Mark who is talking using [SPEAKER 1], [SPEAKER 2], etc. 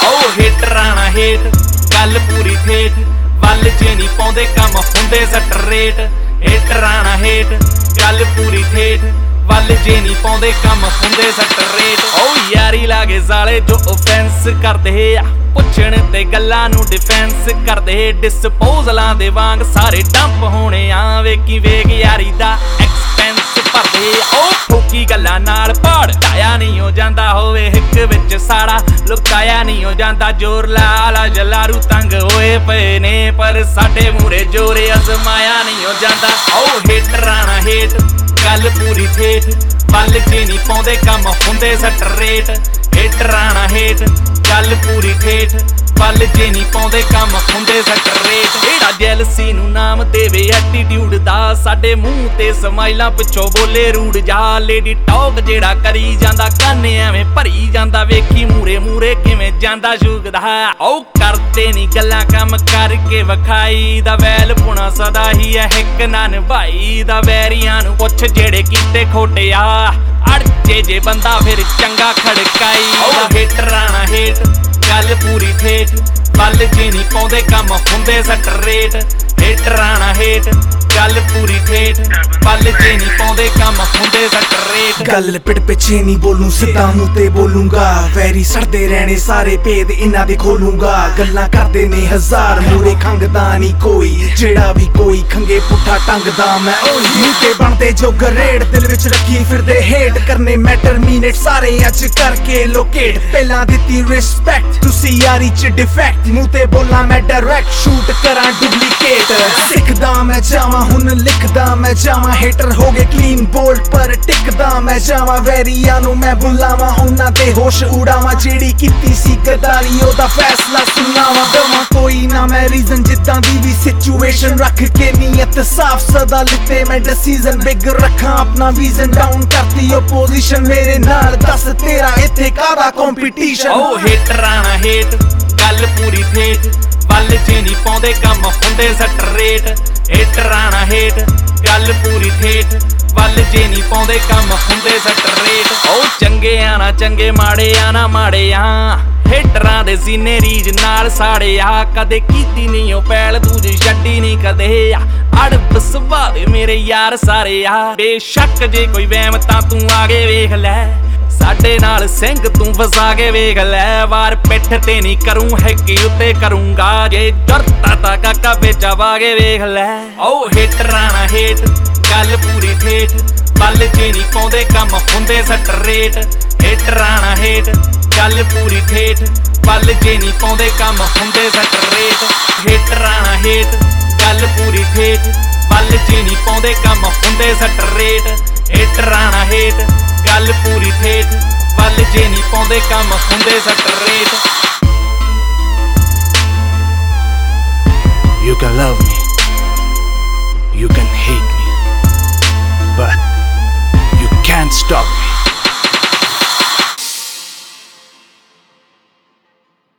[SPEAKER 1] ओ हेटरां ना हेट गल पूरी ठेठ वल च नहीं पाउंदे कम हुंदे स्ट्रेट हेटरां ना हेट गल पूरी ठेठ वल जे नहीं पाउंदे कम हुंदे स्ट्रेट ओ यारी लागे साले जो ऑफेंस करदे आ पुछण ते गल्लां नूं डिफेंस करदे डिस्पोजलां दे वांग सारे डंप होणे आ वेखी वेख यारी दा एक्सपेंस भरदे ओ ठोकी गल्लां नाल पाड़ ढाया नहीं हो जांदा होवे हिक विच साड़ा लुकाया नहीं हो जांदा जोर लाला जलारू तंग होए पे ने पर साडे मूरे जोरे अजमाया नहीं हो जांदा ओ हेटरां ना हेट गल पूरी ठेठ वल जे नहीं पाउंदे कम हुंदे स्ट्रेट हेटरां ना हेट गल पूरी ठेठ वल जे नहीं पाउंदे कम हुंदे स्ट्रेट जेड़ा जैलसी नूं नाम देवे एटीट्यूड दा साडे मूंह ते समाइलां पिछों बोले रूड जा लेडी टॉक जेड़ा करी जांदा काने एवें भरी जांदा वेखी मूरे मूरे किवें जांदा शुगदा ओ करदे नहीं गल्लां कम करके वखाई दा वैल पुणा सदा ही है हिक ना निभाई दा वैरियां नूं पुछ जेड़े कीते खोटे आ अड़चे जे बंदा फिर चंगा खड़काई दा हेटरां ना हेट गल पूरी ठेठ वल जे नहीं पाउंदे कम हुंदे स्ट्रेट हेटरां ना हेट गल पूरी ठेठ वल जे नहीं पाउंदे कम हुंदे स्ट्रेट
[SPEAKER 2] गल पिट पिछे नहीं बोलूं सीधा मुंह ते बोलूंगा वैरी सड़दे रहने सारे भेद इन्हां दे खोलूंगा गल्लां करदे ने हजार मूरे खंगदा नहीं कोई जेड़ा भी कोई खंगे पुट्ठा टंगदा मैं ओही मुंह ते बनदे जो गरेड़ दिल विच रखी फिरदे हेट करने मैटर मीनेट सारे अच करके लोकेट पहला दित्ती रिस्पेक्ट तुसी यारी च डिफेक्ट मुंह ते बोलां मैं डायरेक्ट शूट करां डुप्लीकेट सिखदा मैं जावां हुन लिखदा मैं जावां हेटर हो गए क्लीन बोल्ड पर टिकदा मैं जावां वैरियां नूं मैं बुलावां उन्हां ते होश उड़ावां जेड़ी कीती सी गद्दारी ओदा फैसला सुनावां दवां कोई ना मैं रीजन जिद्दां दी भी सिचुएशन रख के नीयत साफ सदा लिते मैं डिसीजन बिग रखां अपना विजन डाउन करती ओपोजिशन मेरे नाल दस तेरा इत्थे कादा कंपीटीशन
[SPEAKER 1] ओ हेटरां ना हेट गल पूरी ठेठ वल जे नहीं पाउंदे कम हुंदे स्ट्रेट हेटरां ना हेट गल पूरी ठेठ वल जे नहीं पाउंदे कम हुंदे स्ट्रेट ओ चंगे आ ना चंगे माड़े आ ना माड़े आ हेटरां दे सीने रीज नाल साड़े आ कदे कीती नहीं ओ पैल दूजी छड्डी नहीं कदे अड़ब सुभाऽ दे मेरे यार सारे आ बेशक जे कोई वहम तां तूं आगे वेख लै साडे नाल सिंह तू फसा के वेख लै वार पिठ ते नहीं करूं हैकी उत्ते करूंगा जे डरता ता काका बेचा वागे वेख लै ओ हेटरां ना हेट गल पूरी ठेठ वल जे नहीं पाउंदे कम हुंदे स्ट्रेट हेटरां ना हेट गल पूरी ठेठ वल जे नहीं पाउंदे कम हुंदे स्ट्रेट हेटरां ना हेट गल पूरी ठेठ वल जे नहीं पाउंदे कम हुंदे स्ट्रेट हेटरां ना हेट गल पूरी ठेठ वल जे नहीं पाउंदे कम हुंदे straight
[SPEAKER 2] You can love me, you can hate me, but you can't stop me.